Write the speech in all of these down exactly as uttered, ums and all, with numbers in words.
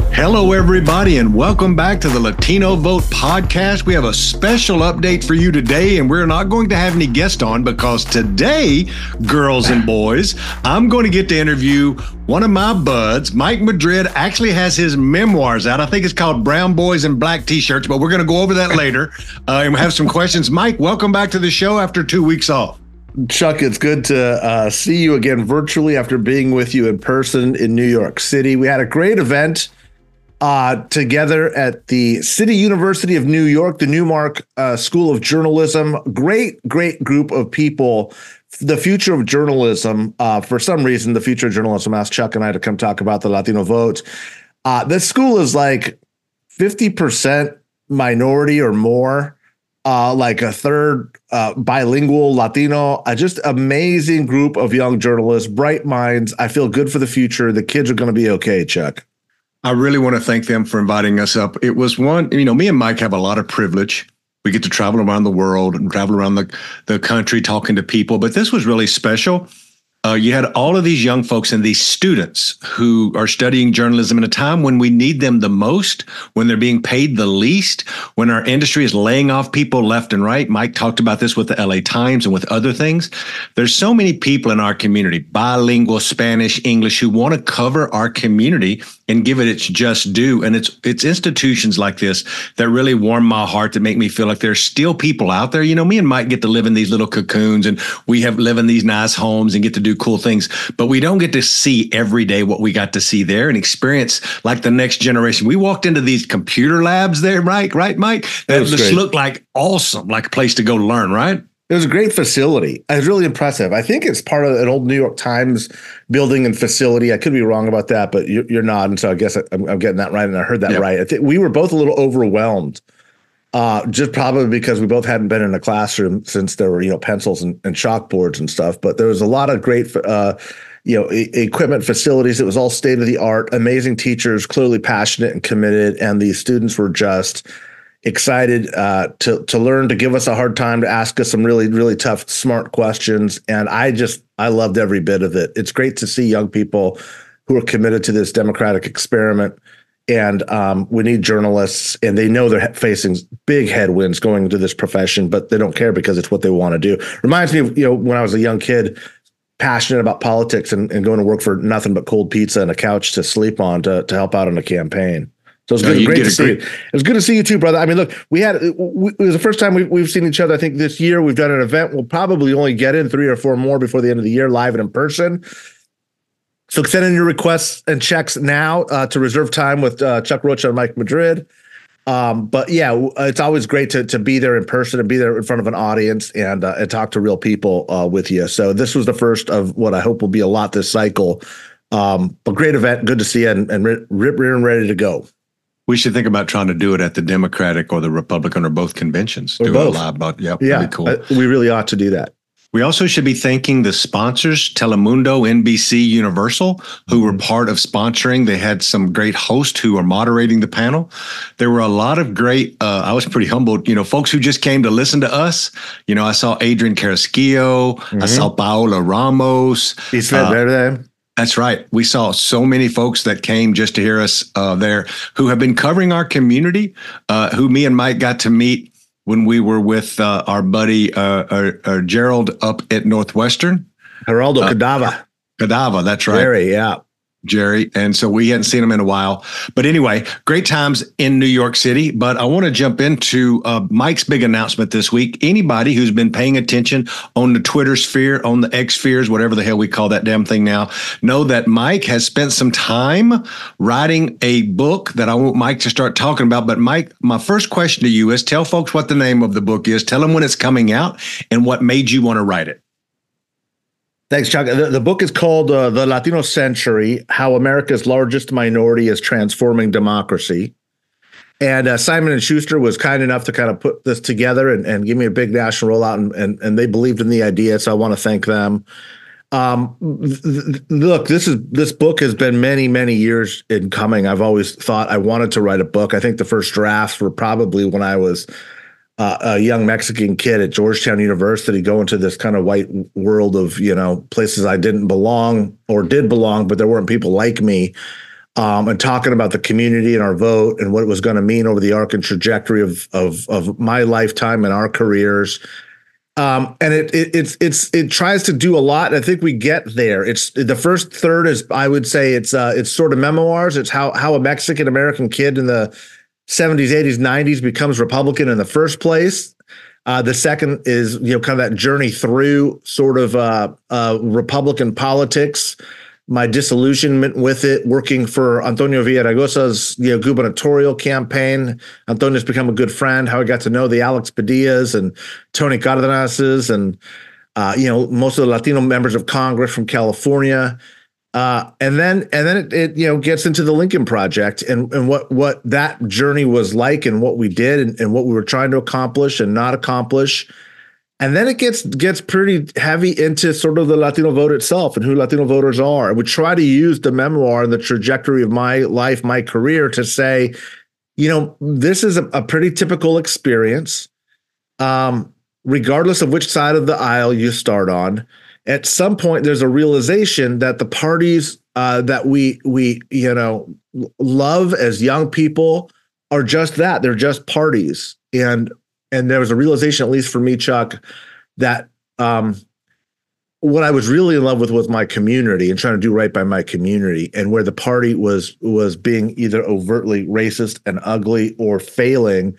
Hello, everybody, and welcome back to the Latino Vote podcast. We have a special update for you today, and we're not going to have any guests on because today, girls and boys, I'm going to get to interview one of my buds. Mike Madrid actually has his memoirs out. I think it's called Brown Boys in Black T-Shirts, but we're going to go over that later uh, and have some questions. Mike, welcome back to the show after two weeks off. Chuck, it's good to uh, see you again virtually after being with you in person in New York City. We had a great event uh, together at the City University of New York, the Newmark uh, School of Journalism. Great, great group of people. The future of journalism, uh, for some reason, the future of journalism asked Chuck and I to come talk about the Latino vote. Uh, this school is like fifty percent minority or more. Uh, like a third uh, bilingual Latino, uh, just amazing group of young journalists, bright minds. I feel good for the future. The kids are going to be okay, Chuck. I really want to thank them for inviting us up. It was one, you know, me and Mike have a lot of privilege. We get to travel around the world and travel around the, the country talking to people, but this was really special. Uh, you had all of these young folks and these students who are studying journalism in a time when we need them the most, when they're being paid the least, when our industry is laying off people left and right. Mike talked about this with the L A Times and with other things. There's so many people in our community, bilingual, Spanish, English, who want to cover our community and give it its just due. And it's it's institutions like this that really warm my heart, that make me feel like there's still people out there. You know, me and Mike get to live in these little cocoons, and we have live in these nice homes and get to do cool things, but we don't get to see every day what we got to see there and experience like the next generation. We walked into these computer labs there, right? Right, Mike? That just looked like awesome, like a place to go learn, right? It was a great facility. It was really impressive. I think it's part of an old New York Times building and facility. I could be wrong about that, but you're, you're not. And so I guess I'm, I'm getting that right. And I heard that yep. right. I think we were both a little overwhelmed, uh, just probably because we both hadn't been in a classroom since there were, you know, pencils and, and chalkboards and stuff. But there was a lot of great, uh, you know, e- equipment, facilities. It was all state of the art, amazing teachers, clearly passionate and committed. And the students were just excited uh, to to learn, to give us a hard time, to ask us some really, really tough, smart questions. And I just, I loved every bit of it. It's great to see young people who are committed to this democratic experiment. And um, we need journalists, and they know they're facing big headwinds going into this profession, but they don't care because it's what they want to do. Reminds me of, you know, when I was a young kid, passionate about politics and, and going to work for nothing but cold pizza and a couch to sleep on to, to help out on a campaign. So it was good, no, great to see you. It was good to see you too, brother. I mean, look, we had, we, it was the first time we've, we've seen each other. I think this year we've done an event. We'll probably only get in three or four more before the end of the year, live and in person. So send in your requests and checks now uh, to reserve time with uh, Chuck Rocha and Mike Madrid. Um, but yeah, it's always great to to be there in person and be there in front of an audience and uh, and talk to real people uh, with you. So this was the first of what I hope will be a lot this cycle. Um, but great event. Good to see you, and, and rip, rip, and ready to go. We should think about trying to do it at the Democratic or the Republican or both conventions. Or do both. It live, but yep, yeah, that'd be cool. Uh, we really ought to do that. We also should be thanking the sponsors, Telemundo, N B C, Universal, who were part of sponsoring. They had some great hosts who are moderating the panel. There were a lot of great, uh, I was pretty humbled, you know, folks who just came to listen to us. You know, I saw Adrian Carrasquillo, mm-hmm. I saw Paola Ramos. Isla Verde. That's right. We saw so many folks that came just to hear us uh, there who have been covering our community, uh, who me and Mike got to meet when we were with uh, our buddy uh, uh, uh, Gerald up at Northwestern. Geraldo uh, Cadava. Cadava, that's right. Jerry, yeah. Jerry. And so we hadn't seen him in a while. But anyway, great times in New York City. But I want to jump into uh, Mike's big announcement this week. Anybody who's been paying attention on the Twitter sphere, on the X spheres, whatever the hell we call that damn thing now, know that Mike has spent some time writing a book that I want Mike to start talking about. But Mike, my first question to you is tell folks what the name of the book is. Tell them when it's coming out and what made you want to write it. Thanks, Chuck. The, the book is called uh, The Latino Century, How America's Largest Minority is Transforming Democracy. And uh, Simon and Schuster was kind enough to kind of put this together and, and give me a big national rollout, and, and, and they believed in the idea, so I want to thank them. Um, th- th- look, this is this book has been many, many years in coming. I've always thought I wanted to write a book. I think the first drafts were probably when I was Uh, a young Mexican kid at Georgetown University, go into this kind of white world of, you know, places I didn't belong or did belong, but there weren't people like me. um, and talking about the community and our vote and what it was going to mean over the arc and trajectory of of of my lifetime and our careers. Um, and it, it it's it's it tries to do a lot. I think we get there. It's the first third is, I would say, it's uh, it's sort of memoirs. It's how how a Mexican American kid in the seventies, eighties, nineties becomes Republican in the first place. Uh, the second is, you know, kind of that journey through sort of uh, uh, Republican politics, my disillusionment with it, working for Antonio Villaraigosa's, you know, gubernatorial campaign. Antonio's become a good friend, how I got to know the Alex Padillas and Tony Cardenases and, uh, you know, most of the Latino members of Congress from California. Uh, and then and then it, it, you know, gets into the Lincoln Project and, and what what that journey was like and what we did and, and what we were trying to accomplish and not accomplish. And then it gets gets pretty heavy into sort of the Latino vote itself and who Latino voters are. And we try to use the memoir and the trajectory of my life, my career to say, you know, this is a, a pretty typical experience, um, regardless of which side of the aisle you start on. At some point, there's a realization that the parties uh, that we we you know love as young people are just that. They're just parties. And and there was a realization, at least for me, Chuck, that um, what I was really in love with was my community and trying to do right by my community, and where the party was was being either overtly racist and ugly or failing,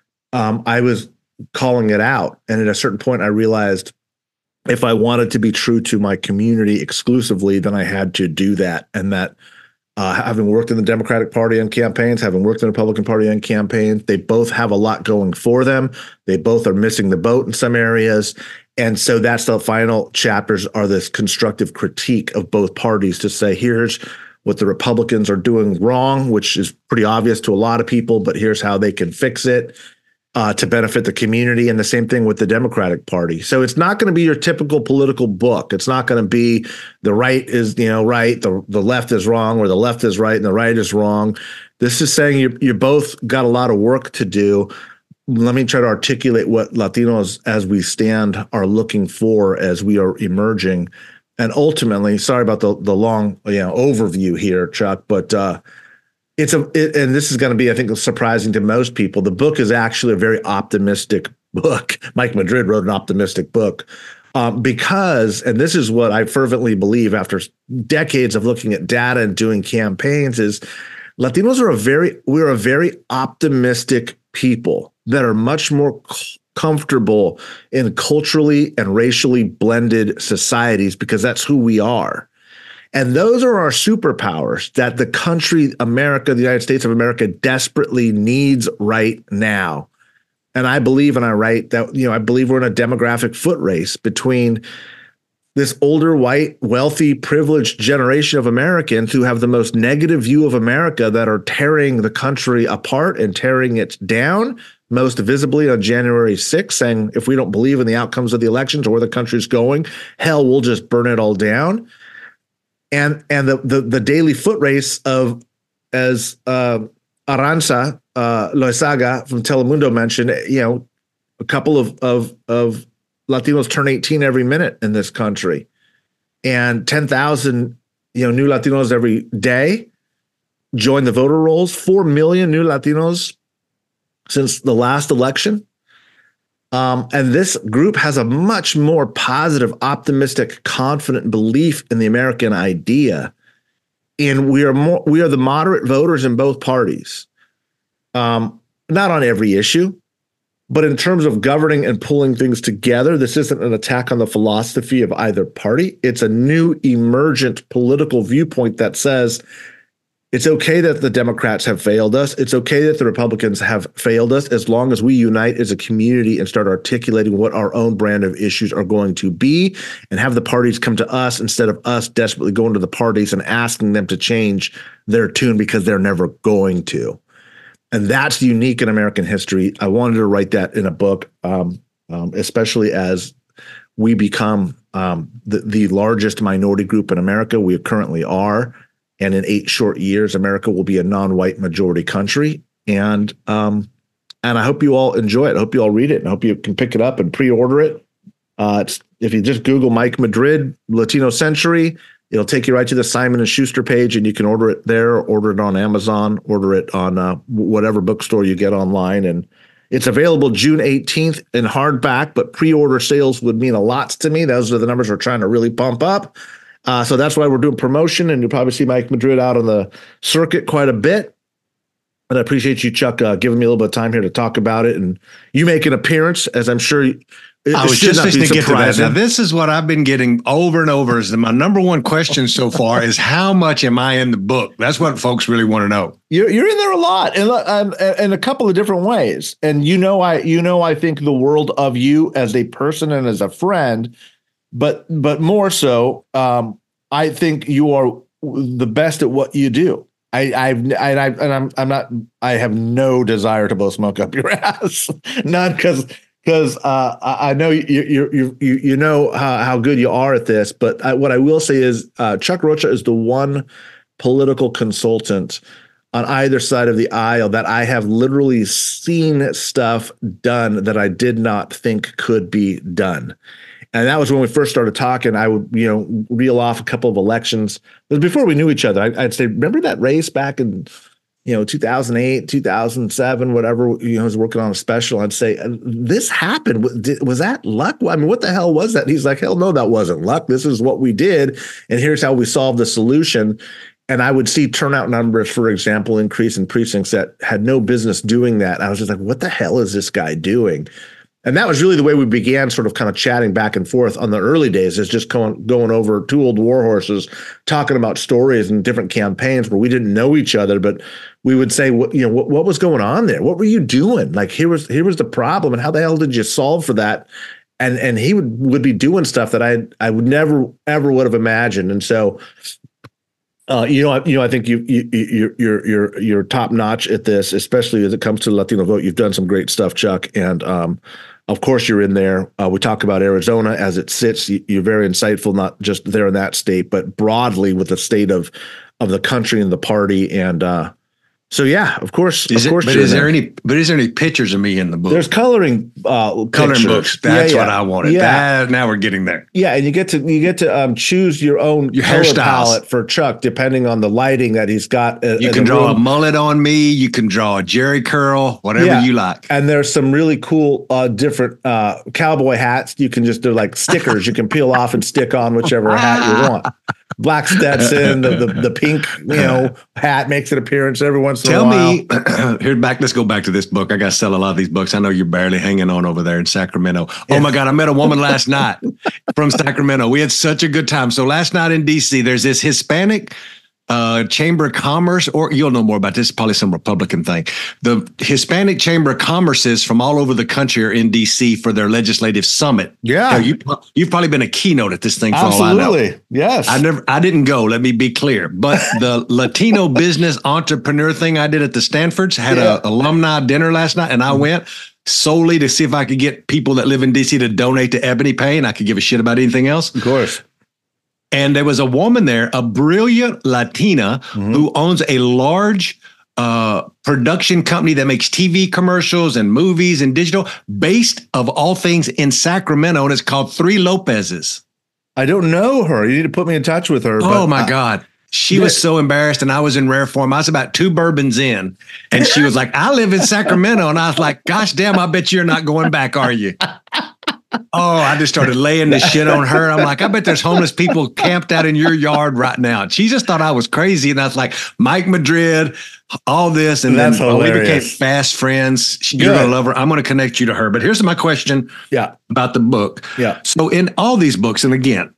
um, I was calling it out. And at a certain point, I realized, if I wanted to be true to my community exclusively, then I had to do that. And that uh, having worked in the Democratic Party on campaigns, having worked in the Republican Party on campaigns, they both have a lot going for them. They both are missing the boat in some areas. And so that's the final chapters, are this constructive critique of both parties to say, here's what the Republicans are doing wrong, which is pretty obvious to a lot of people, but here's how they can fix it. Uh, to benefit the community, and the same thing with the Democratic Party. So it's not going to be your typical political book. It's not going to be the right is, you know, right, the, the left is wrong, or the left is right and the right is wrong. This is saying you you both got a lot of work to do. Let me try to articulate what Latinos as we stand are looking for as we are emerging. And ultimately, sorry about the the long, you know, overview here, Chuck, but uh It's a, it, and this is going to be, I think, surprising to most people. The book is actually a very optimistic book. Mike Madrid wrote an optimistic book um, because, and this is what I fervently believe after decades of looking at data and doing campaigns, is Latinos are a very, we're a very optimistic people that are much more c- comfortable in culturally and racially blended societies because that's who we are. And those are our superpowers that the country, America, the United States of America, desperately needs right now. And I believe, and I write that, you know, I believe we're in a demographic foot race between this older, white, wealthy, privileged generation of Americans who have the most negative view of America that are tearing the country apart and tearing it down, most visibly on January sixth, saying, if we don't believe in the outcomes of the elections or where the country's going, hell, we'll just burn it all down. And and the, the the daily foot race of, as uh, Aranza uh, Loizaga from Telemundo mentioned, you know, a couple of, of of Latinos turn eighteen every minute in this country, and ten thousand you know new Latinos every day join the voter rolls. Four million new Latinos since the last election. Um, and this group has a much more positive, optimistic, confident belief in the American idea. And we are more, we are the moderate voters in both parties. Um, not on every issue, but in terms of governing and pulling things together, this isn't an attack on the philosophy of either party. It's a new emergent political viewpoint that says, it's okay that the Democrats have failed us. It's okay that the Republicans have failed us, as long as we unite as a community and start articulating what our own brand of issues are going to be, and have the parties come to us instead of us desperately going to the parties and asking them to change their tune, because they're never going to. And that's unique in American history. I wanted to write that in a book, um, um, especially as we become um, the, the largest minority group in America. We currently are. And in eight short years, America will be a non-white majority country. And um, and I hope you all enjoy it. I hope you all read it. And I hope you can pick it up and pre-order it. Uh, it's, if you just Google Mike Madrid, Latino Century, It'll take you right to the Simon and Schuster page, and you can order it there, order it on Amazon, order it on uh, whatever bookstore you get online. And it's available June eighteenth in hardback, but pre-order sales would mean a lot to me. Those are the numbers we're trying to really pump up. Uh, so that's why we're doing promotion, and you'll probably see Mike Madrid out on the circuit quite a bit. And I appreciate you, Chuck, uh, giving me a little bit of time here to talk about it. And you make an appearance, as I'm sure you, It, I was just listening to get to that. Now, this is what I've been getting over and over. Is my number one question so far is how much am I in the book? That's what folks really want to know. You're you're in there a lot, and um, in a couple of different ways. And you know, I you know, I think the world of you as a person and as a friend, but but more so, um, I think you are the best at what you do. I, I've, I, I, and I'm, I'm not. I have no desire to blow smoke up your ass, none, because. Because uh, I know you you you you you know how, how good you are at this, but I, what I will say is uh, Chuck Rocha is the one political consultant on either side of the aisle that I have literally seen stuff done that I did not think could be done. And that was when we first started talking. I would, you know, reel off a couple of elections. It was before we knew each other. I, I'd say, remember that race back in, you know, two thousand eight, two thousand seven, whatever, you know, I was working on a special. I'd say, this happened. Was that luck? I mean, what the hell was that? And he's like, hell no, that wasn't luck. This is what we did. And here's how we solved the solution. And I would see turnout numbers, for example, increase in precincts that had no business doing that. I was just like, what the hell is this guy doing? And that was really the way we began sort of kind of chatting back and forth on the early days, is just going, going over two old war horses, talking about stories and different campaigns where we didn't know each other, but we would say, what, you know, what, what was going on there? What were you doing? Like, here was, here was the problem, and how the hell did you solve for that? And, and he would, would be doing stuff that I, I would never, ever would have imagined. And so, Uh, you know, you know, I think you you you're you're you're you're top notch at this, especially as it comes to the Latino vote. You've done some great stuff, Chuck, and um, of course you're in there. Uh, we talk about Arizona as it sits. You're very insightful, not just there in that state, but broadly with the state of of the country and the party. And uh, so, yeah, of course, is of it, course. But is there, there any? But is there any pictures of me in the book? There's coloring, uh, coloring pictures. books. That's yeah, yeah. what I wanted. Yeah. That, now we're getting there. Yeah, and you get to you get to um, choose your own your color hairstyles palette for Chuck, depending on the lighting that he's got. Uh, you can draw room. a mullet on me. You can draw a Jerry curl, whatever yeah. you like. And there's some really cool, uh, different uh, cowboy hats. You can just do like stickers. You can peel off and stick on whichever hat you want. Black Stetson, the, the the pink, you know, hat makes an appearance every once in Tell a while. Tell me, here back. Let's go back to this book. I got to sell a lot of these books. I know you're barely hanging on over there in Sacramento. Yeah. Oh my God, I met a woman last night from Sacramento. We had such a good time. So last night in D C, there's this Hispanic uh, Chamber of Commerce, or you'll know more about this, probably some Republican thing. The Hispanic Chamber of Commerces from all over the country are in D C for their legislative summit. Yeah, now, you, you've probably been a keynote at this thing for Absolutely. all I know. Yes, I never, I didn't go. Let me be clear. But the Latino business entrepreneur thing I did at the Stanfords had yeah. a alumni dinner last night, and I went solely to see if I could get people that live in D C to donate to Ebony Payne. I could give a shit about anything else. Of course. And there was a woman there, a brilliant Latina mm-hmm. who owns a large uh, production company that makes T V commercials and movies and digital, based of all things in Sacramento, and it's called Three Lopez's. I don't know her. You need to put me in touch with her. Oh, but my I, God. She yeah. was so embarrassed, and I was in rare form. I was about two bourbons in, and she was like, I live in Sacramento. And I was like, gosh damn, I bet you're not going back, are you? Oh, I just started laying this shit on her. I'm like, I bet there's homeless people camped out in your yard right now. She just thought I was crazy. And I was like, Mike Madrid, all this. And That's then well, we became hilarious. fast friends. You're going to love her. I'm going to connect you to her. But here's my question yeah. about the book. Yeah. So in all these books, and again,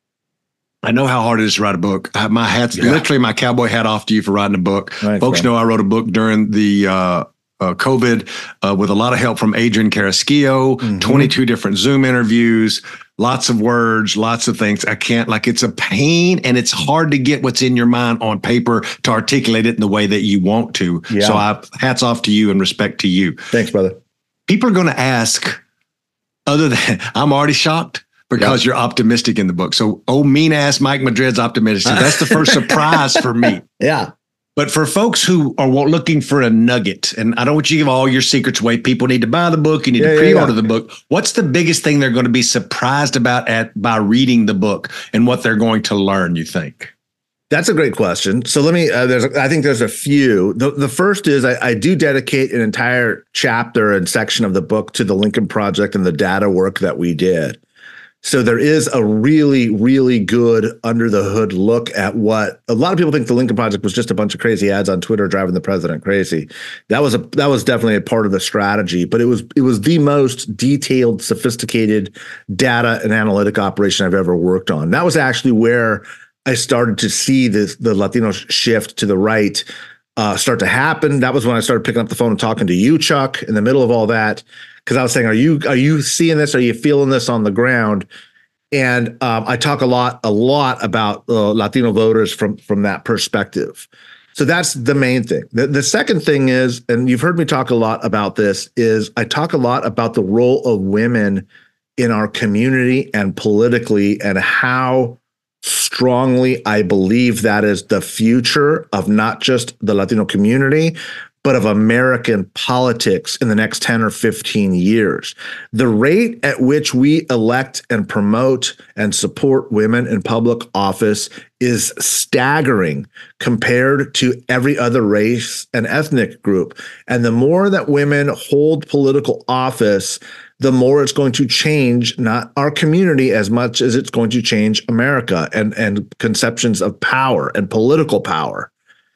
I know how hard it is to write a book. I, my hat's yeah. literally my cowboy hat off to you for writing a book. Thanks, Folks bro. know I wrote a book during the uh, uh, COVID uh, with a lot of help from Adrian Carrasquillo, mm-hmm. twenty-two different Zoom interviews, lots of words, lots of things. I can't, like, it's a pain, and it's hard to get what's in your mind on paper to articulate it in the way that you want to. Yeah. So I hats off to you and respect to you. Thanks, brother. People are going to ask, other than, I'm already shocked. Because yep. you're optimistic in the book. So, oh, mean ass Mike Madrid's optimistic. That's the first surprise for me. Yeah. But for folks who are looking for a nugget, and I don't want you to give all your secrets away, people need to buy the book, you need yeah, to pre-order yeah, yeah. the book. What's the biggest thing they're going to be surprised about at by reading the book and what they're going to learn, you think? That's a great question. So let me, uh, there's, I think there's a few. The, the first is I, I do dedicate an entire chapter and section of the book to the Lincoln Project and the data work that we did. So there is a really, really good under the hood look at what a lot of people think the Lincoln Project was just a bunch of crazy ads on Twitter driving the president crazy. That was a, that was definitely a part of the strategy, but it was, it was the most detailed, sophisticated data and analytic operation I've ever worked on. That was actually where I started to see this, the Latino shift to the right uh, start to happen. That was when I started picking up the phone and talking to you, Chuck, in the middle of all that, because I was saying, "Are you are you seeing this? Are you feeling this on the ground?" And um, I talk a lot, a lot about uh, Latino voters from from that perspective. So that's the main thing. The, the second thing is, and you've heard me talk a lot about this, is I talk a lot about the role of women in our community and politically, and how strongly I believe that is the future of not just the Latino community, but of American politics in the next ten or fifteen years. The rate at which we elect and promote and support women in public office is staggering compared to every other race and ethnic group. And the more that women hold political office, the more it's going to change not our community as much as it's going to change America and, and conceptions of power and political power.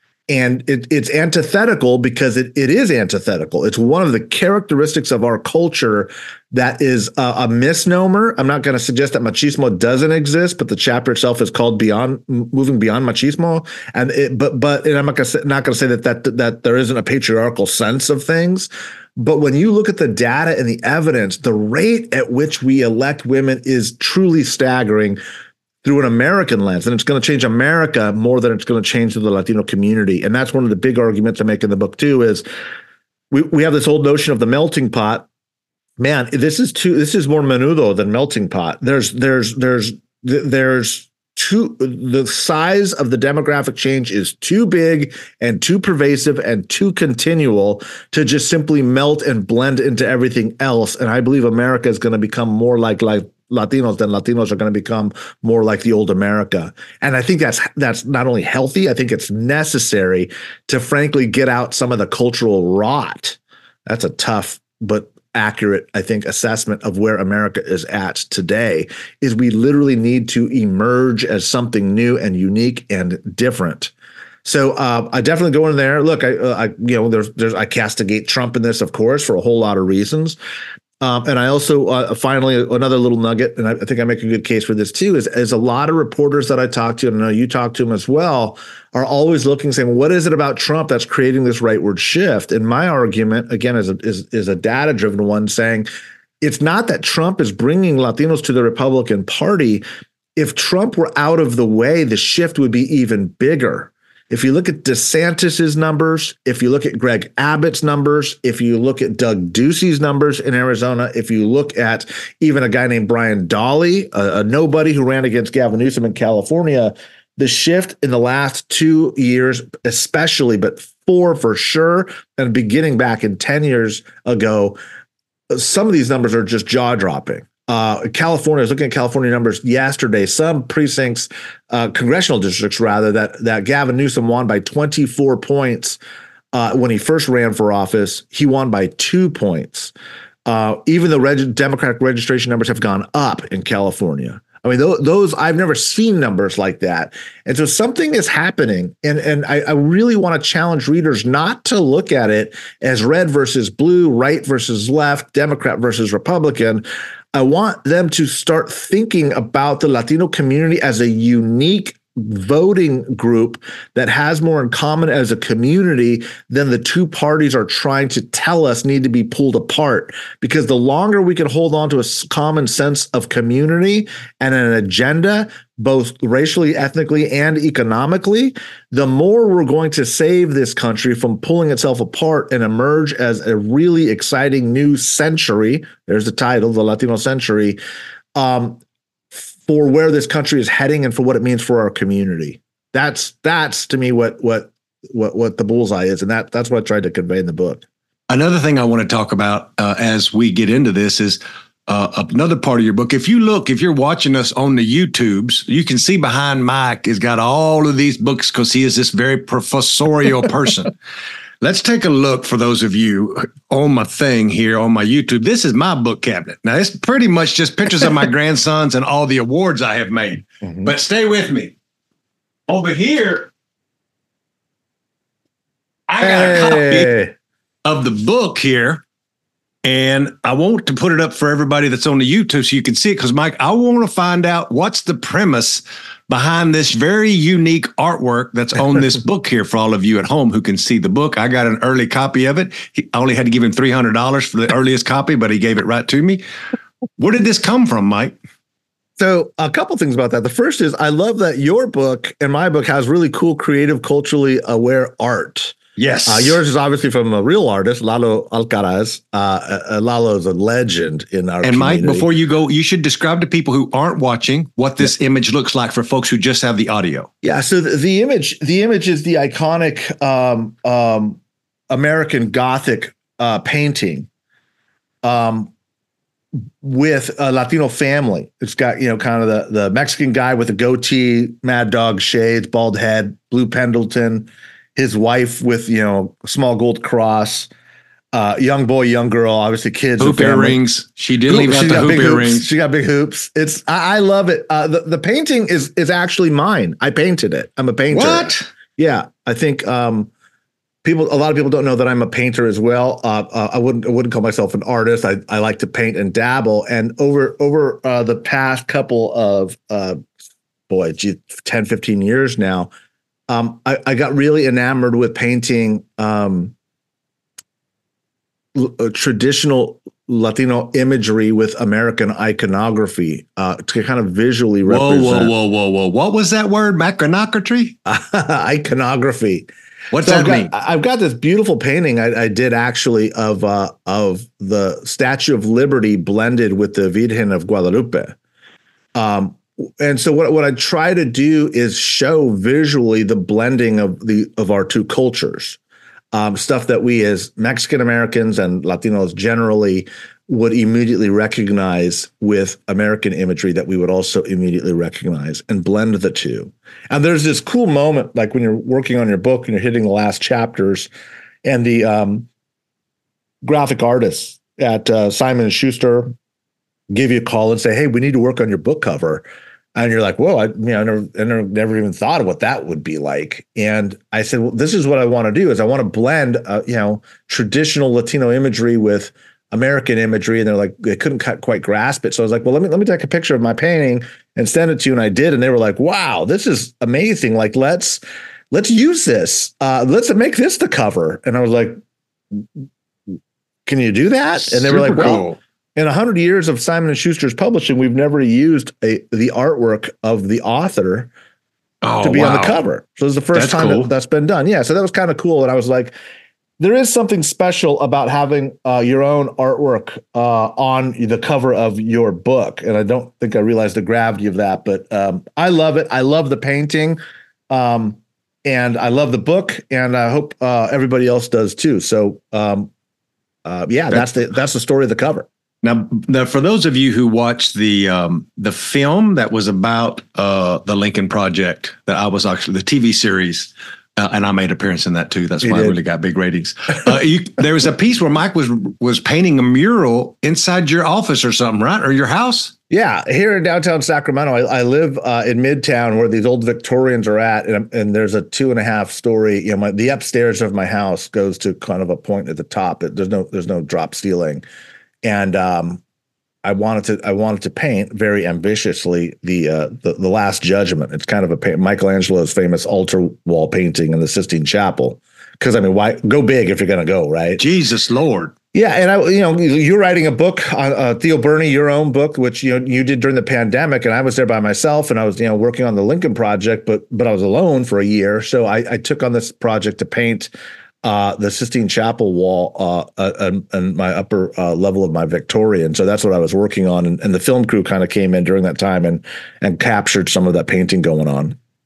And it, it's antithetical because it, it is antithetical. It's one of the characteristics of our culture that is a, a misnomer. I'm not going to suggest that machismo doesn't exist, but the chapter itself is called "Beyond Moving Beyond Machismo." And it, but but and I'm not going to not going to say that that that there isn't a patriarchal sense of things. But when you look at the data and the evidence, the rate at which we elect women is truly staggering through an American lens. And it's going to change America more than it's going to change the Latino community. And that's one of the big arguments I make in the book too, is we, we have this old notion of the melting pot. Man, this is too, this is more menudo than melting pot. There's, there's, there's, there's too, the size of the demographic change is too big and too pervasive and too continual to just simply melt and blend into everything else. And I believe America is going to become more like, like, Latinos, then Latinos are going to become more like the old America. And I think that's that's not only healthy, I think it's necessary to frankly get out some of the cultural rot. That's a tough but accurate, I think, assessment of where America is at today, is we literally need to emerge as something new and unique and different. So uh, I definitely go in there. Look, I, uh, I you know, there's there's I castigate Trump in this, of course, for a whole lot of reasons. Um, and I also, uh, finally, another little nugget, and I, I think I make a good case for this too, is, is a lot of reporters that I talk to, and I know you talk to them as well, are always looking, saying, what is it about Trump that's creating this rightward shift? And my argument, again, is a, is, is a data-driven one, saying it's not that Trump is bringing Latinos to the Republican Party. If Trump were out of the way, the shift would be even bigger. If you look at DeSantis's numbers, if you look at Greg Abbott's numbers, if you look at Doug Ducey's numbers in Arizona, if you look at even a guy named Brian Dahle, a, a nobody who ran against Gavin Newsom in California, the shift in the last two years, especially, but four for sure, and beginning back in ten years ago, some of these numbers are just jaw-dropping. Uh, California, I was looking at California numbers yesterday. Some precincts, uh, congressional districts rather, that that Gavin Newsom won by twenty-four points uh, when he first ran for office. He won by two points. Uh, even the reg- Democratic registration numbers have gone up in California. I mean, th- those I've never seen numbers like that. And so something is happening. And, and I, I really want to challenge readers not to look at it as red versus blue, right versus left, Democrat versus Republican. I want them to start thinking about the Latino community as a unique voting group that has more in common as a community than the two parties are trying to tell us need to be pulled apart. Because the longer we can hold on to a common sense of community and an agenda, both racially, ethnically, and economically, the more we're going to save this country from pulling itself apart and emerge as a really exciting new century. There's the title, the Latino century, um, for where this country is heading and for what it means for our community. That's that's to me what what what what the bullseye is, and that that's what I tried to convey in the book. Another thing I want to talk about uh, as we get into this is uh, another part of your book. If you look, if you're watching us on the YouTubes, you can see behind Mike has got all of these books because he is this very professorial person. Let's take a look for those of you on my thing here on my YouTube. This is my book cabinet. Now, it's pretty much just pictures of my grandsons and all the awards I have made. Mm-hmm. But stay with me. Over here, I got hey. a copy of the book here, and I want to put it up for everybody that's on the YouTube so you can see it, because, Mike, I want to find out what's the premise behind this very unique artwork that's on this book here for all of you at home who can see the book. I got an early copy of it. He, I only had to give him three hundred dollars for the earliest copy, but he gave it right to me. Where did this come from, Mike? So a couple things about that. The first is I love that your book and my book has really cool, creative, culturally aware art. Yes. Uh, yours is obviously from a real artist, Lalo Alcaraz. Uh, uh, Lalo is a legend in our And community. Mike, before you go, you should describe to people who aren't watching what this yeah. image looks like for folks who just have the audio. Yeah. So the, the image, the image is the iconic um, um, American Gothic uh, painting um, with a Latino family. It's got, you know, kind of the, the Mexican guy with a goatee, mad dog shades, bald head, blue Pendleton, his wife with, you know, a small gold cross, uh, young boy, young girl, obviously kids. Hoop earrings. She did leave out the hoop earrings. She got big hoops. It's, I, I love it. Uh, the, the painting is, is actually mine. I painted it. I'm a painter. What? Yeah. I think, um, people, a lot of people don't know that I'm a painter as well. Uh, uh, I wouldn't, I wouldn't call myself an artist. I, I like to paint and dabble. And over, over, uh, the past couple of, uh, boy, gee, ten, fifteen years now, Um, I, I got really enamored with painting um, l- traditional Latino imagery with American iconography uh, to kind of visually represent. Whoa, whoa, whoa, whoa, whoa! What was that word? Iconography? Iconography. What's so that I've got, mean? I've got this beautiful painting I, I did actually of uh, of the Statue of Liberty blended with the Virgen of Guadalupe. Um, And so what, what I try to do is show visually the blending of the of our two cultures, um, stuff that we as Mexican Americans and Latinos generally would immediately recognize with American imagery that we would also immediately recognize, and blend the two. And there's this cool moment, like when you're working on your book and you're hitting the last chapters, and the um, graphic artists at uh, Simon and Schuster give you a call and say, "Hey, we need to work on your book cover." And you're like, whoa, I, you know, I never, I never, never even thought of what that would be like. And I said, well, this is what I want to do is I want to blend, uh, you know, traditional Latino imagery with American imagery. And they're like, they couldn't quite grasp it. So I was like, well, let me, let me take a picture of my painting and send it to you. And I did. And they were like, wow, this is amazing. Like, let's, let's use this. Uh, let's make this the cover. And I was like, can you do that? And they Super were like, well, cool. In a hundred years of Simon and Schuster's publishing, we've never used a the artwork of the author oh, to be wow. on the cover. So it's the first that's time cool. that, that's been done. Yeah, so that was kind of cool. And I was like, there is something special about having uh, your own artwork uh, on the cover of your book. And I don't think I realized the gravity of that, but um, I love it. I love the painting, um, and I love the book, and I hope uh, everybody else does too. So um, uh, yeah, that's the that's the story of the cover. Now, now, for those of you who watched the um, the film that was about uh, the Lincoln Project, that I was actually the T V series, uh, and I made an appearance in that too. That's You why did. I really got big ratings. Uh, you, there was a piece where Mike was was painting a mural inside your office or something, right, or your house. Yeah, here in downtown Sacramento, I, I live uh, in Midtown where these old Victorians are at, and, and there's a two and a half story. You know, my, the upstairs of my house goes to kind of a point at the top. There's no there's no drop ceiling. And um, I wanted to I wanted to paint very ambitiously the uh, the the Last Judgment. It's kind of a paint, Michelangelo's famous altar wall painting in the Sistine Chapel. Because I mean, why go big if you're going to go right? Jesus Lord. Yeah, and I you know you're writing a book on uh, Theo Burney, your own book, which you know you did during the pandemic, and I was there by myself, and I was you know working on the Lincoln Project, but but I was alone for a year, so I, I took on this project to paint Uh, the Sistine Chapel wall uh, uh, and, and my upper uh, level of my Victorian. So that's what I was working on. And, and the film crew kind of came in during that time and and captured some of that painting going on.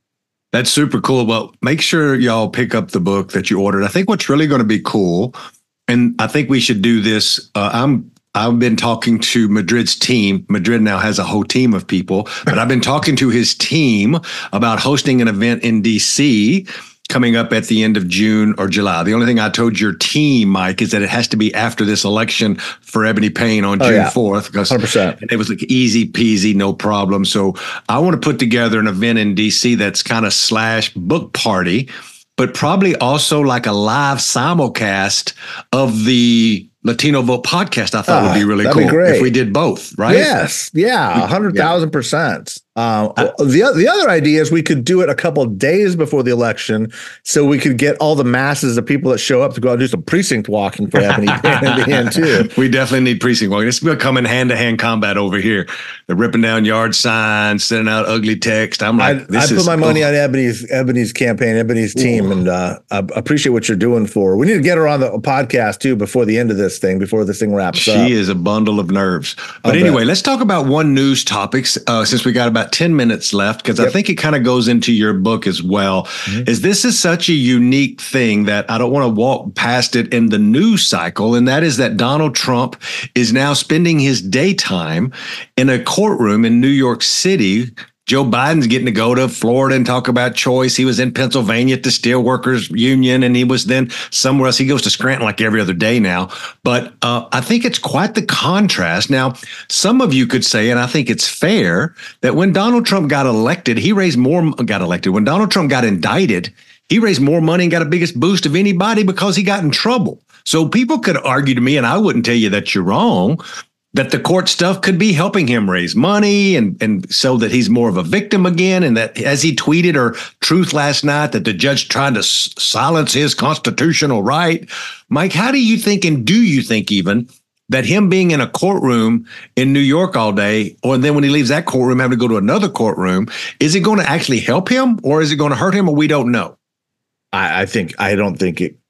That's super cool. Well, make sure y'all pick up the book that you ordered. I think what's really going to be cool, and I think we should do this. Uh, I'm I've been talking to Madrid's team. Madrid now has a whole team of people, but I've been talking to his team about hosting an event in D C coming up at the end of June or July. The only thing I told your team, Mike, is that it has to be after this election for Ebony Payne on June fourth. Because one hundred percent. It was like easy peasy, no problem. So I want to put together an event in D C that's kind of slash book party, but probably also like a live simulcast of the Latino Vote podcast. I thought uh, would be really cool be if we did both, right? Yes. Yeah. A hundred thousand percent. Uh, the, the other idea is we could do it a couple of days before the election so we could get all the masses of people that show up to go out and do some precinct walking for Ebony Payne at the end too. We definitely need precinct walking. It's becoming hand-to-hand combat over here. They're ripping down yard signs, sending out ugly text. I'm like, I, this I is, put my money oh. on Ebony's Ebony's campaign, Ebony's team, Ooh. and uh, I appreciate what you're doing for her. We need to get her on the podcast too before the end of this thing, before this thing wraps she up. She is a bundle of nerves. But I'll anyway, bet. let's talk about one news topic uh, since we got about ten minutes left. Because yep. I think it kind of goes into your book as well, mm-hmm. is this is such a unique thing that I don't want to walk past it in the news cycle. And that is that Donald Trump is now spending his daytime in a courtroom in New York City. Joe Biden's getting to go to Florida and talk about choice. He was in Pennsylvania at the Steelworkers Union, and he was then somewhere else. He goes to Scranton like every other day now. But uh, I think it's quite the contrast. Now, some of you could say, and I think it's fair, that when Donald Trump got elected, he raised more, got elected. When Donald Trump got indicted, he raised more money and got a biggest boost of anybody because he got in trouble. So people could argue to me, and I wouldn't tell you that you're wrong, that the court stuff could be helping him raise money and, and so that he's more of a victim again. And that, as he tweeted or truth last night, that the judge tried to s- silence his constitutional right. Mike, how do you think, and do you think even, that him being in a courtroom in New York all day, or then when he leaves that courtroom, having to go to another courtroom, is it going to actually help him or is it going to hurt him, or we don't know? I, I think, I don't think it,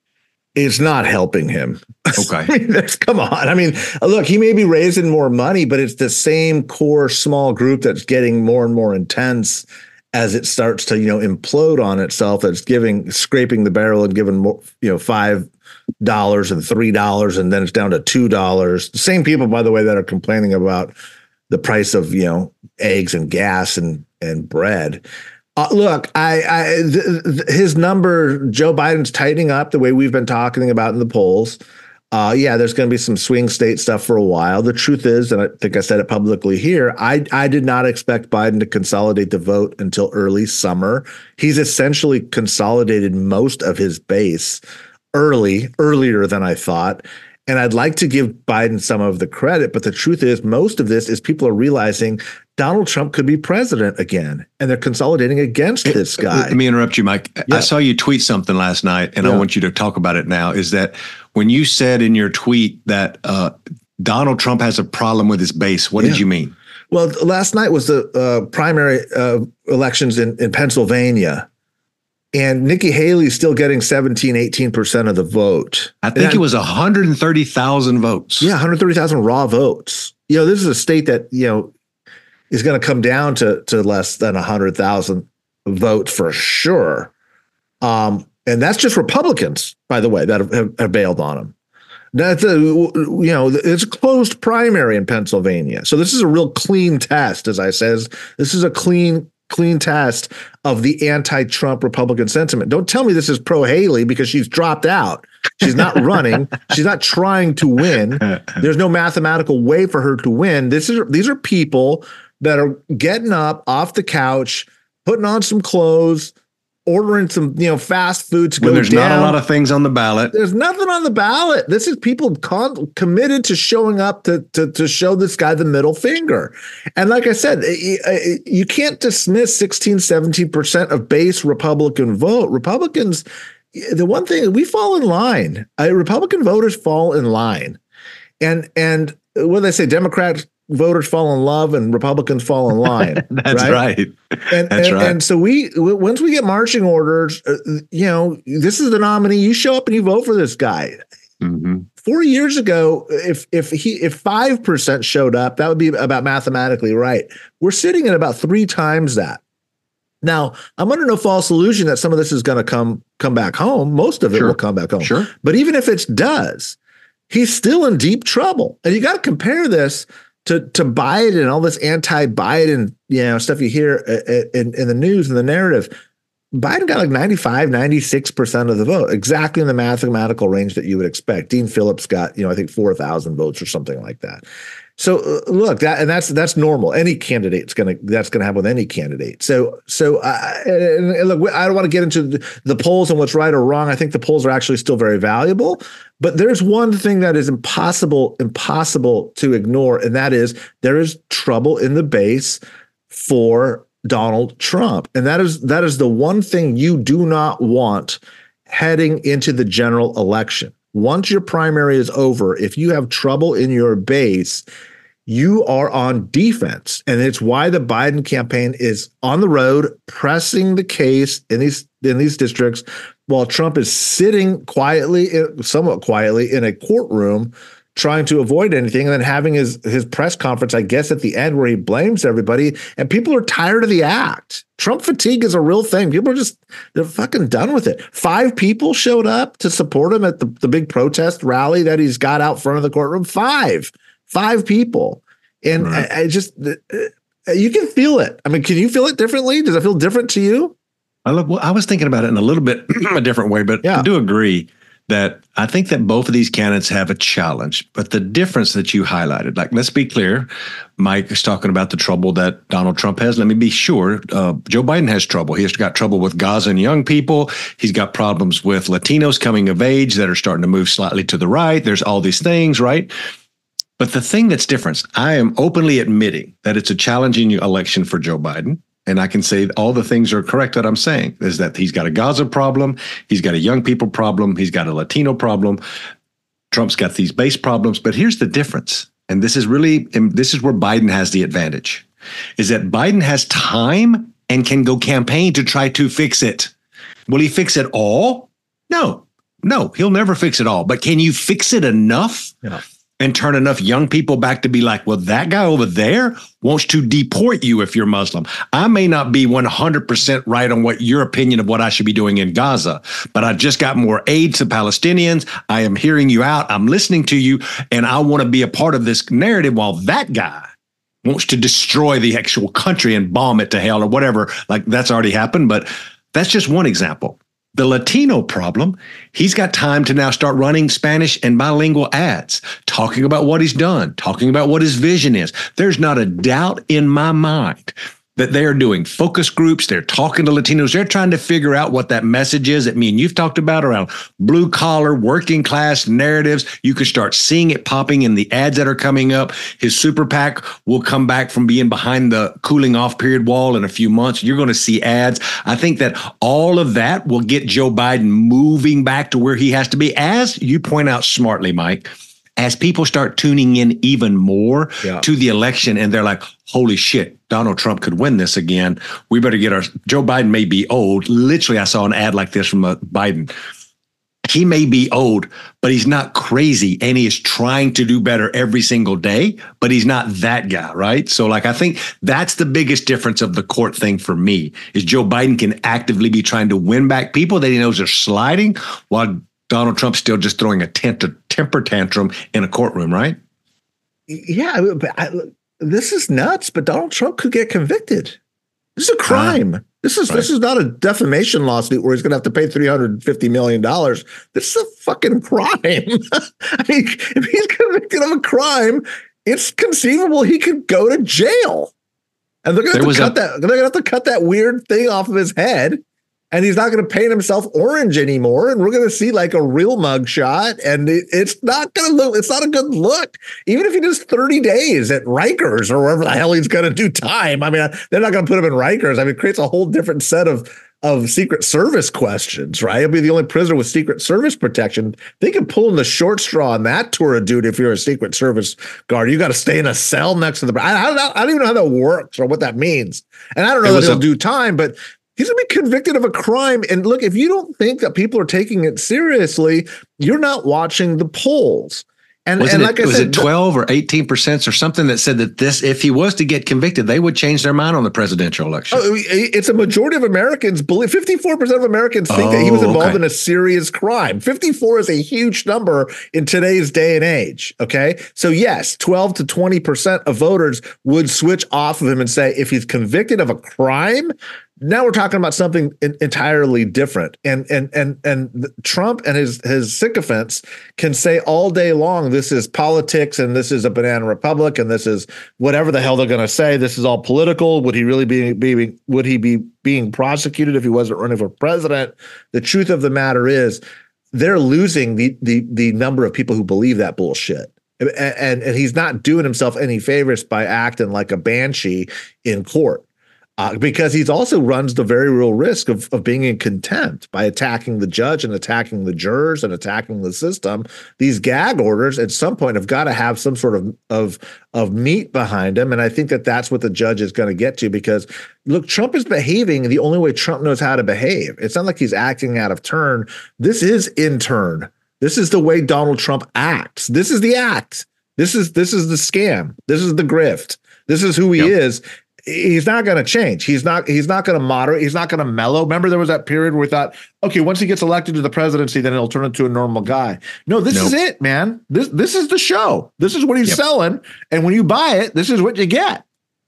it's not helping him. Okay. I mean, that's, come on. I mean, look, he may be raising more money, but it's the same core small group that's getting more and more intense as it starts to, you know, implode on itself. That's giving, scraping the barrel and giving more, you know, five dollars and three dollars, and then it's down to two dollars. The same people, by the way, that are complaining about the price of, you know, eggs and gas and and bread. Uh, look, I, I th- th- his number, Joe Biden's tightening up the way we've been talking about in the polls. Uh, yeah, there's going to be some swing state stuff for a while. The truth is, and I think I said it publicly here, I, I did not expect Biden to consolidate the vote until early summer. He's essentially consolidated most of his base early, earlier than I thought. And I'd like to give Biden some of the credit, but the truth is, most of this is people are realizing Donald Trump could be president again, and they're consolidating against this guy. Let me interrupt you, Mike. Yeah. I saw you tweet something last night, and yeah. I want you to talk about it now, is that when you said in your tweet that uh, Donald Trump has a problem with his base, what yeah. did you mean? Well, last night was the uh, primary uh, elections in, in Pennsylvania. And Nikki Haley's still getting seventeen, eighteen percent of the vote. I think and it was one hundred thirty thousand votes. Yeah, one hundred thirty thousand raw votes. You know, this is a state that, you know, is going to come down to, to less than one hundred thousand votes for sure. Um, and that's just Republicans, by the way, that have, have bailed on him. That's a, you know, it's a closed primary in Pennsylvania. So this is a real clean test, as I says. This is a clean clean test of the anti-Trump Republican sentiment. Don't tell me this is pro-Haley because she's dropped out. She's not running. She's not trying to win. There's no mathematical way for her to win. This is these are people that are getting up off the couch, putting on some clothes, ordering some, you know, fast food to when go there's down. Not a lot of things on the ballot. There's nothing on the ballot. This is people con- committed to showing up to, to, to show this guy the middle finger. And like I said, you can't dismiss sixteen, seventeen percent of base Republican vote. Republicans, the one thing, we fall in line. Uh, Republican voters fall in line. And, and what do they say? Democrats voters fall in love and Republicans fall in line. That's right. right. And, That's and, right. and so we, once we get marching orders, uh, you know, this is the nominee. You show up and you vote for this guy. Mm-hmm. Four years ago, if if he if five percent showed up, that would be about mathematically right. We're sitting at about three times that. Now, I'm under no false illusion that some of this is going to come come back home. Most of it sure. will come back home. Sure. But even if it does, he's still in deep trouble. And you got to compare this to to Biden and all this anti-Biden, you know, stuff you hear in, in the news and the narrative. Biden got like ninety-five, ninety-six percent of the vote, exactly in the mathematical range that you would expect. Dean Phillips got, you know, I think four thousand votes or something like that. So uh, look, that and that's that's normal. Any candidate's gonna that's gonna happen with any candidate. So so uh, and, and look, I don't want to get into the, the polls and what's right or wrong. I think the polls are actually still very valuable. But there's one thing that is impossible impossible to ignore, and that is there is trouble in the base for Donald Trump, and that is that is the one thing you do not want heading into the general election. Once your primary is over, if you have trouble in your base, you are on defense. And it's why the Biden campaign is on the road pressing the case in these in these districts while Trump is sitting quietly, somewhat quietly, in a courtroom trying to avoid anything and then having his his press conference, I guess, at the end where he blames everybody. And people are tired of the act. Trump fatigue is a real thing. People are just, they're fucking done with it. Five people showed up to support him at the, the big protest rally that he's got out front of the courtroom. Five. Five people. And right. I, I just, uh, you can feel it. I mean, can you feel it differently? Does it feel different to you? I, love, well, I was thinking about it in a little bit a different way, but yeah. I do agree that I think that both of these candidates have a challenge, but the difference that you highlighted, like, let's be clear, Mike is talking about the trouble that Donald Trump has. Let me be sure. Uh, Joe Biden has trouble. He's got trouble with Gaza and young people. He's got problems with Latinos coming of age that are starting to move slightly to the right. There's all these things, right? But the thing that's different, I am openly admitting that it's a challenging election for Joe Biden. And I can say all the things are correct that I'm saying, is that he's got a Gaza problem, he's got a young people problem, he's got a Latino problem, Trump's got these base problems. But here's the difference, and this is really, and this is where Biden has the advantage, is that Biden has time and can go campaign to try to fix it. Will he fix it all? No, no, he'll never fix it all. But can you fix it enough? Yeah. And turn enough young people back to be like, well, that guy over there wants to deport you if you're Muslim. I may not be one hundred percent right on what your opinion of what I should be doing in Gaza, but I just got more aid to Palestinians. I am hearing you out. I'm listening to you, and I want to be a part of this narrative while that guy wants to destroy the actual country and bomb it to hell or whatever. Like, that's already happened, but that's just one example. The Latino problem, he's got time to now start running Spanish and bilingual ads, talking about what he's done, talking about what his vision is. There's not a doubt in my mind that they are doing focus groups. They're talking to Latinos. They're trying to figure out what that message is that me and you've talked about around blue collar, working class narratives. You can start seeing it popping in the ads that are coming up. His super PAC will come back from being behind the cooling off period wall in a few months. You're going to see ads. I think that all of that will get Joe Biden moving back to where he has to be, as you point out smartly, Mike. As people start tuning in even more yeah. to the election and they're like, holy shit, Donald Trump could win this again. We better get our, Joe Biden may be old. Literally, I saw an ad like this from uh, Biden. He may be old, but he's not crazy. And he is trying to do better every single day, but he's not that guy, right? So like, I think that's the biggest difference of the court thing for me, is Joe Biden can actively be trying to win back people that he knows are sliding, while Donald Trump's still just throwing a tent- temper tantrum in a courtroom, right? Yeah, but I, this is nuts. But Donald Trump could get convicted. This is a crime. Uh, this is right. This is not a defamation lawsuit where he's going to have to pay three hundred fifty million dollars. This is a fucking crime. I mean, if he's convicted of a crime, it's conceivable he could go to jail. And they're going to have to cut a- that. They're going to have to cut that weird thing off of his head. And he's not going to paint himself orange anymore. And we're going to see like a real mug shot. And it, it's not going to look, it's not a good look. Even if he does thirty days at Rikers or wherever the hell he's going to do time. I mean, they're not going to put him in Rikers. I mean, it creates a whole different set of, of Secret Service questions, right? He'll be the only prisoner with Secret Service protection. They can pull in the short straw on that tour of duty if you're a Secret Service guard. You got to stay in a cell next to the, I, I, don't know, I don't even know how that works or what that means. And I don't know that he'll a- do time, but he's going to be convicted of a crime. And look, if you don't think that people are taking it seriously, you're not watching the polls. And, Wasn't and it, like I was said, it twelve or eighteen percent or something that said that this, if he was to get convicted, they would change their mind on the presidential election? Oh, it's a majority of Americans believe, fifty-four percent of Americans think oh, that he was involved okay. in a serious crime. fifty-four is a huge number in today's day and age. Okay. So yes, twelve to twenty percent of voters would switch off of him and say, if he's convicted of a crime, now we're talking about something in, entirely different. And and and and Trump and his his sycophants can say all day long, this is politics and this is a banana republic and this is whatever the hell they're going to say. This is all political. Would he really be, be would he be being prosecuted if he wasn't running for president? The truth of the matter is, they're losing the the the number of people who believe that bullshit. And and, and he's not doing himself any favors by acting like a banshee in court. Uh, because he's also runs the very real risk of, of being in contempt by attacking the judge and attacking the jurors and attacking the system. These gag orders at some point have got to have some sort of, of, of meat behind them. And I think that that's what the judge is going to get to, because look, Trump is behaving the only way Trump knows how to behave. It's not like he's acting out of turn. This is in turn. This is the way Donald Trump acts. This is the act. This is, this is the scam. This is the grift. This is who he yep. is. He's not going to change. He's not. He's not going to moderate. He's not going to mellow. Remember, there was that period where we thought, okay, once he gets elected to the presidency, then he'll turn into a normal guy. No, this nope. is it, man. This this is the show. This is what he's yep. selling. And when you buy it, this is what you get.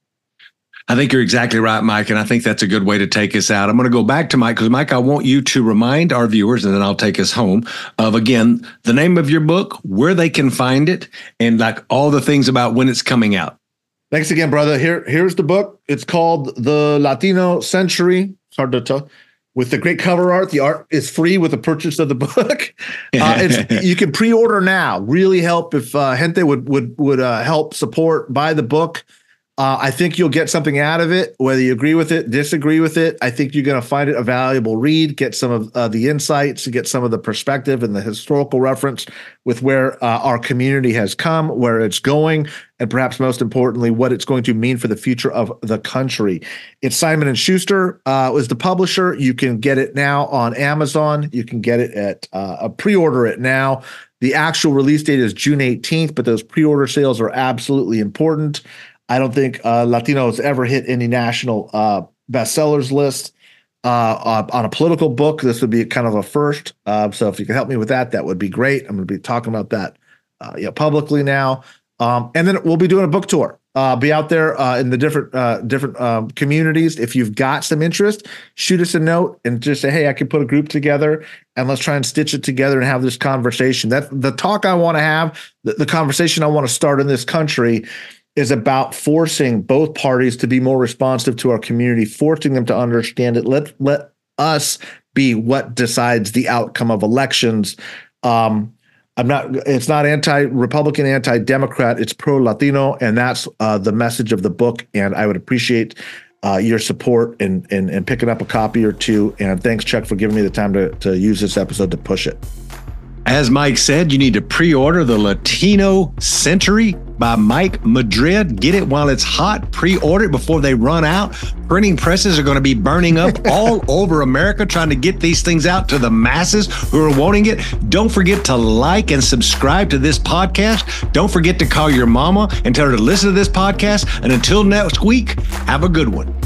I think you're exactly right, Mike. And I think that's a good way to take us out. I'm going to go back to Mike because, Mike, I want you to remind our viewers, and then I'll take us home, of, again, the name of your book, where they can find it, and like all the things about when it's coming out. Thanks again, brother. Here, here's the book. It's called The Latino Century. It's hard to tell. With the great cover art. The art is free with the purchase of the book. Uh, it's, you can pre-order now. Really help if uh, gente would would would uh, help support. Buy the book. Uh, I think you'll get something out of it, whether you agree with it, disagree with it. I think you're going to find it a valuable read, get some of uh, the insights, get some of the perspective and the historical reference with where uh, our community has come, where it's going, and perhaps most importantly, what it's going to mean for the future of the country. It's Simon and Schuster uh, was the publisher. You can get it now on Amazon. You can get it at uh, a pre-order it now. The actual release date is June eighteenth, but those pre-order sales are absolutely important. I don't think uh, Latino has ever hit any national uh, bestsellers list uh, uh, on a political book. This would be kind of a first. Uh, so if you can help me with that, that would be great. I'm going to be talking about that uh, you know, publicly now. Um, and then we'll be doing a book tour. Uh, be out there uh, in the different uh, different um, communities. If you've got some interest, shoot us a note and just say, hey, I can put a group together and let's try and stitch it together and have this conversation. That the talk I want to have, the, the conversation I want to start in this country is about forcing both parties to be more responsive to our community, forcing them to understand it. Let let us be what decides the outcome of elections. Um, I'm not. It's not anti-Republican, anti-Democrat. It's pro-Latino, and that's uh, the message of the book. And I would appreciate uh, your support in, in in picking up a copy or two. And thanks, Chuck, for giving me the time to to use this episode to push it. As Mike said, you need to pre-order The Latino Century by Mike Madrid. Get it while it's hot. Pre-order it before they run out. Printing presses are going to be burning up all over America trying to get these things out to the masses who are wanting it. Don't forget to like and subscribe to this podcast. Don't forget to call your mama and tell her to listen to this podcast. And until next week, have a good one.